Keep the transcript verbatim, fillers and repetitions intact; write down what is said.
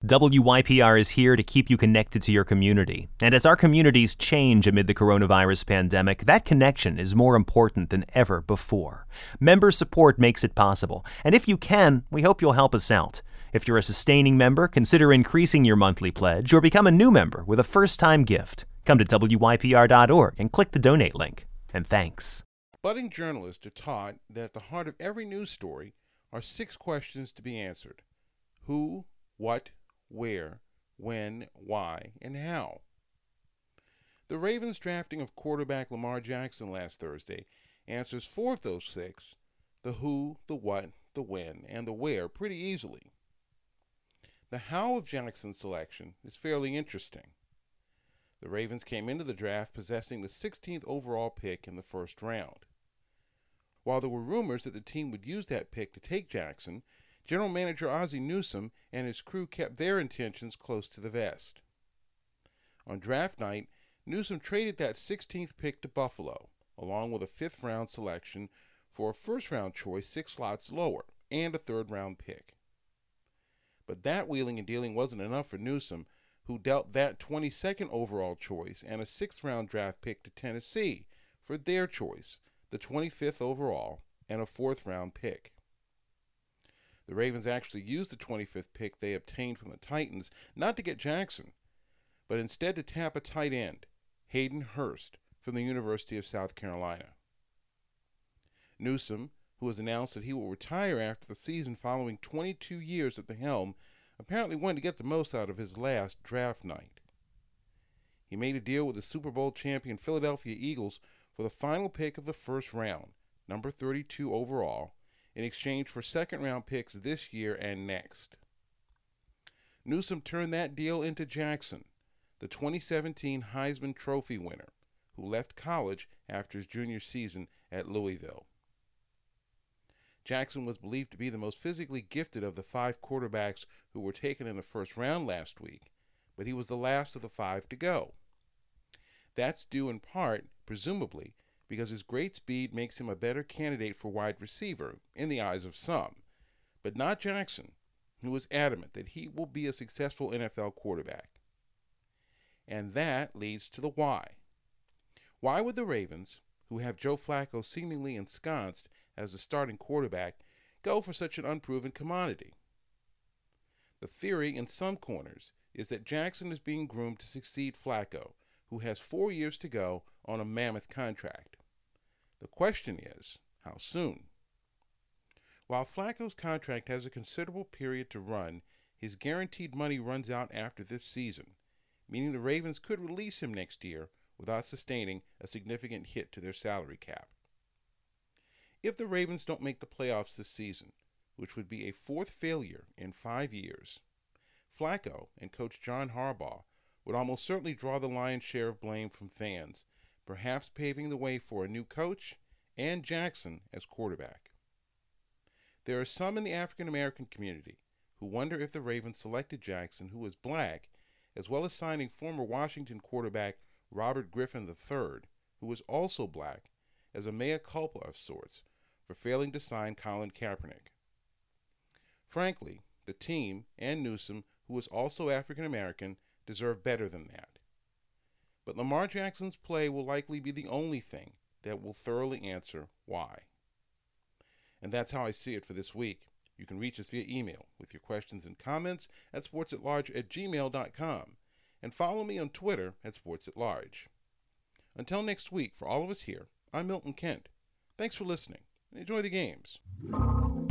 W Y P R is here to keep you connected to your community. And as our communities change amid the coronavirus pandemic, that connection is more important than ever before. Member support makes it possible. And if you can, we hope you'll help us out. If you're a sustaining member, consider increasing your monthly pledge or become a new member with a first-time gift. Come to W Y P R dot org and click the donate link. And thanks. Budding journalists are taught that at the heart of every news story are six questions to be answered. Who, what, where, when, why, and how. The Ravens' drafting of quarterback Lamar Jackson last Thursday answers four of those six, the who, the what, the when, and the where, pretty easily. The how of Jackson's selection is fairly interesting. The Ravens came into the draft possessing the sixteenth overall pick in the first round. While there were rumors that the team would use that pick to take Jackson, General Manager Ozzie Newsome and his crew kept their intentions close to the vest. On draft night, Newsome traded that sixteenth pick to Buffalo, along with a fifth-round selection for a first-round choice six slots lower and a third-round pick. But that wheeling and dealing wasn't enough for Newsome, who dealt that twenty-second overall choice and a sixth-round draft pick to Tennessee for their choice, the twenty-fifth overall, and a fourth-round pick. The Ravens actually used the twenty-fifth pick they obtained from the Titans not to get Jackson, but instead to tap a tight end, Hayden Hurst, from the University of South Carolina. Newsome, who has announced that he will retire after the season following twenty-two years at the helm, apparently wanted to get the most out of his last draft night. He made a deal with the Super Bowl champion Philadelphia Eagles for the final pick of the first round, number thirty-two overall, in exchange for second-round picks this year and next. Newsome turned that deal into Jackson, the twenty seventeen Heisman Trophy winner, who left college after his junior season at Louisville. Jackson was believed to be the most physically gifted of the five quarterbacks who were taken in the first round last week, but he was the last of the five to go. That's due in part, presumably, because his great speed makes him a better candidate for wide receiver, in the eyes of some, but not Jackson, who is adamant that he will be a successful N F L quarterback. And that leads to the why. Why would the Ravens, who have Joe Flacco seemingly ensconced as the starting quarterback, go for such an unproven commodity? The theory in some corners is that Jackson is being groomed to succeed Flacco, who has four years to go on a mammoth contract. The question is, how soon? While Flacco's contract has a considerable period to run, his guaranteed money runs out after this season, meaning the Ravens could release him next year without sustaining a significant hit to their salary cap. If the Ravens don't make the playoffs this season, which would be a fourth failure in five years, Flacco and Coach John Harbaugh would almost certainly draw the lion's share of blame from fans, perhaps paving the way for a new coach and Jackson as quarterback. There are some in the African American community who wonder if the Ravens selected Jackson, who is black, as well as signing former Washington quarterback Robert Griffin the third, who is also black, as a mea culpa of sorts for failing to sign Colin Kaepernick. Frankly, the team and Newsome, who is also African American, deserve better than that. But Lamar Jackson's play will likely be the only thing that will thoroughly answer why. And that's how I see it for this week. You can reach us via email with your questions and comments at sportsatlarge at gmail dot com and follow me on Twitter at sportsatlarge. Until next week, for all of us here, I'm Milton Kent. Thanks for listening and enjoy the games.